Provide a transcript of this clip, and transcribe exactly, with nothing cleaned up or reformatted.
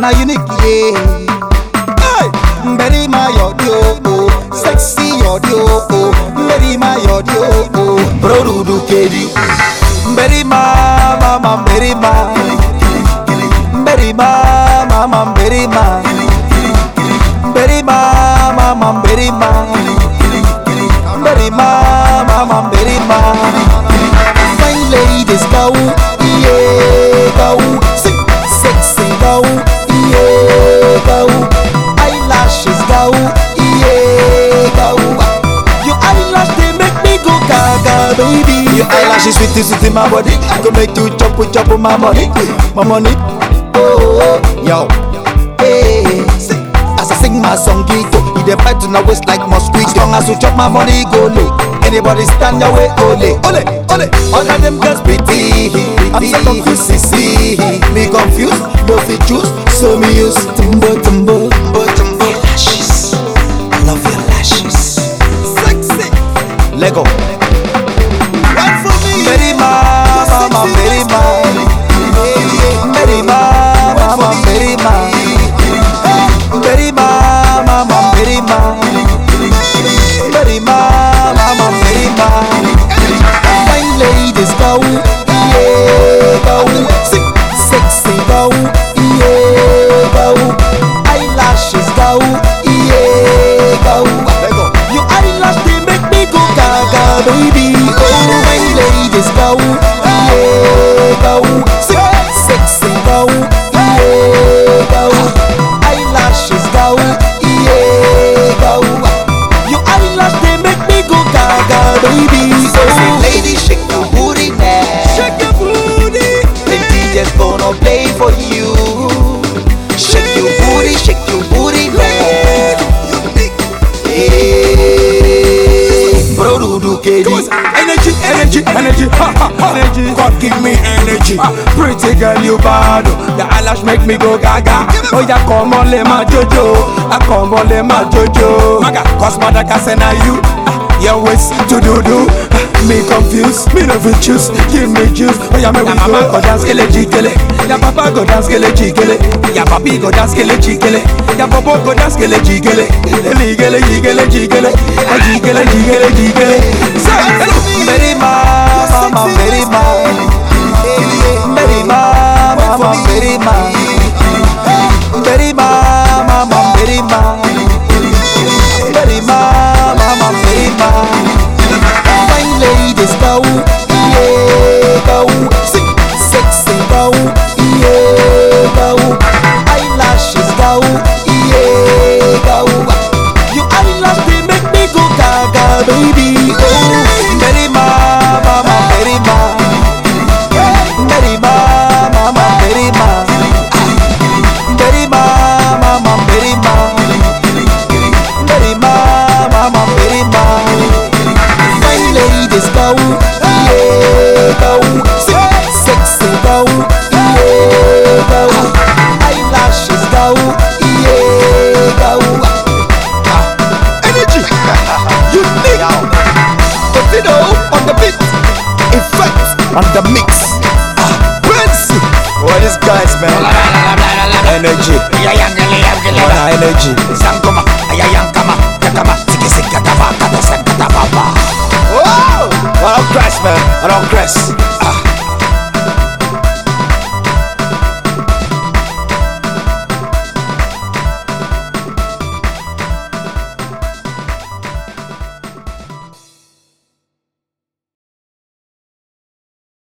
na unique, yeah. Hey, very my audio, oh, sexy audio, oh, very my audio, oh, bro do kedi, very my mama, very my, very my mama, very my, very my mama, very my, very my mama, very my. Fine ladies go, yeah, go, sexy go, yeah, go, eyelashes go, yeah, go. Your eyelash they make me go gaga, baby. Your eyelashes sweet, sweet in my body. I go make you chop, chop my money, my money. Oh, yo, hey. As I sing my song, Gito, you dey bite to my waist like mosquito. As long as you chop my money, go low. Anybody stand your way, ole, ole, ole. All of them girls pretty, I'm so confused, see, see. Me confused, no fit choose, so me use tumbo, tumbo, tumbo, tumbo. Your lashes, I love your lashes. Sexy, Lego. One for me, very ma, mama, very ma, very ma, mama, very ma, very ma, mama, very ma, very ma, mama, very ma. Fine ladies go, yeah, go, sexy go, yeah, go, eyelashes go, yeah, go. Your eyelash they make me go gaga, baby. Oh, fine ladies go, yeah, go, sexy go, yeah, go, eyelashes go, yeah, go. Your eyelash they make me go gaga, baby. Oh, ladies shake your booty now, shake your booty. The D J's gonna play for you. Shake your booty, shake your booty now. Hey, bro do do kedi. Energy, energy, energy, ha ha, energy. God give me energy. Pretty girl, you bad. The eyelash make me go gaga. Oh yeah, come on, let my jojo. I come on, let my jojo. Maga, cause Madagascar na you. Your waist to do do. Me confused, me no fit choose. Give me juice. Oh yeah, me we go. Go dance kele jikele. Ya papa go dance kele jikele. Ya papi go dance kele jikele. Ya popo go dance kele jikele. Jikele, jikele, jikele, jikele, jikele, jikele. Very ma, mama, very ma, very ma, mama, very ma, very ma, mama, very ma, very ma, mama, very ma. Fine ladies go, yeah, go, sexy go, yeah, go, eyelashes go, yeah, go. Your eyelash they make me go gaga, baby. Oh, very ma, mama, very ma, very ma, mama, very ma, very ma, mama, very ma, very ma, mama, very ma. Fine ladies go, yeah, go, sexy go, yeah, go, eyelashes go, yeah, go. Energy, unique. Potato on the beat, effect on the mix. Ah, Prince. What is guys, man? Energy, Mana energy. Sangoma, ayayankama, yakama, sikisika tava, kata sekata baba. Whoa! I don't crash, man. I don't crash.